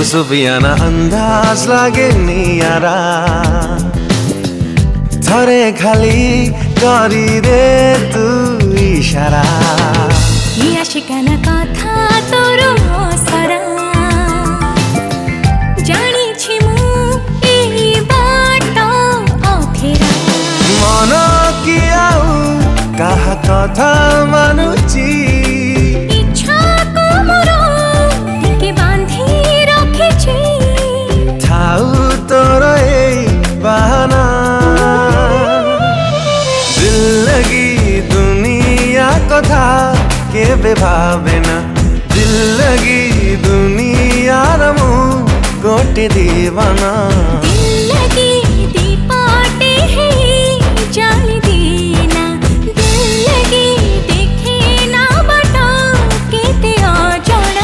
सुफियाना अंदाज लागे नियारा थरे खाली करी दे तू इशारा आशिकाना कथा तोर सरा जानी मु एही बाट अथेरा मन कि आउ कहा कथा मानुची इच्छा को मोर टिके बांधी रखिछि थाउ तोर ए बहाना दिल लगी दुनिया कथा केबे भावे ना दिल लगी दुनिया रमु गोटे दीवाना दिल लगी दीपाटे है जाली दीना दिल लगी देखे ना बटा केते अजଣା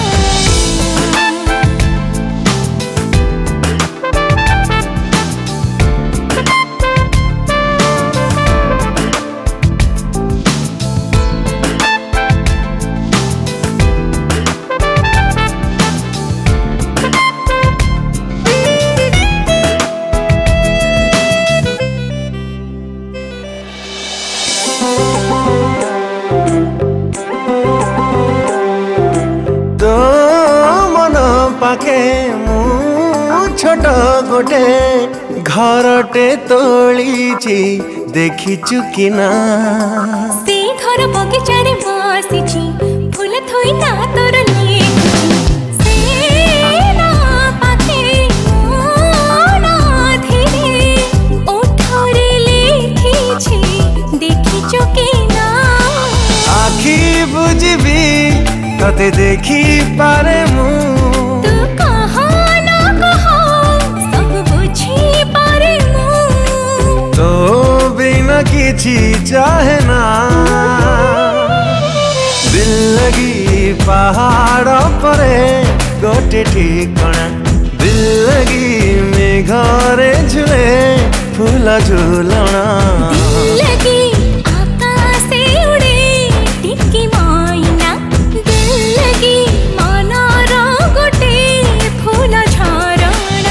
तो मन पाखे मु छोट गोटे घरटे तोलीची देखिचु कि ना से घर बगीचारे बसिछि फूल थोई ना तोर लेखुछि से ना पाखे मोन धीरे ओठरे लेखिछि देखिछु कि ना आखि बुझबी तते देखी पारे मु तू कहा ना कहा सब बुझी पारे मु तो बिना किछि चाहे ना दिल लगी पहाड़ परे गोटे ठिकाना दिल लगी मेघरे झुले फूल झुलना दिल लगी आकाशे उड़े टिकी माइना दिल लगी मनर गोटे फूल झरणा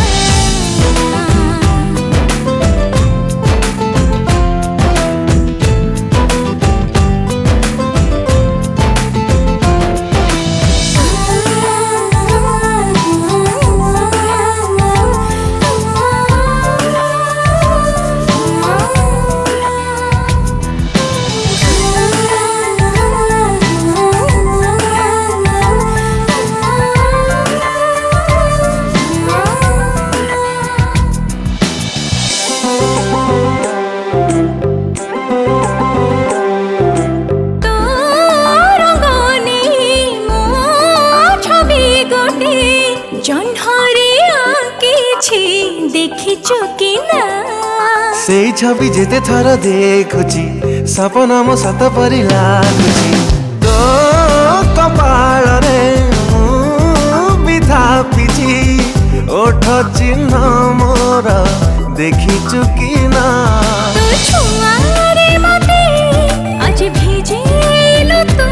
से छवि जेते थर देखुची सपना मो सत परि लागुची तो कपाल रे विधा पिची ओठ चिन्ह मोर देखिचु कि ना तू छुआरे मते आज भेजेलो तू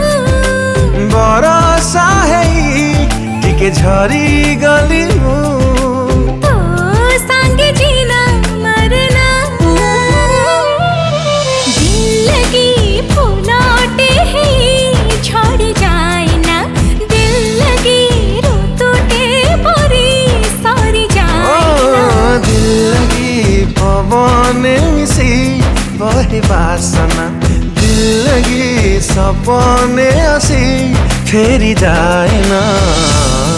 बरसा हेई टिके झरी गली मु तो संगे जीना मरना दिल लगी फूलाटे है झड़ जाए ना दिल लगी ऋतुटे परी सरी जाए दिल लगी पवन मिसी बहे वासना दिल लगी सपने आसी फेरी जाए ना।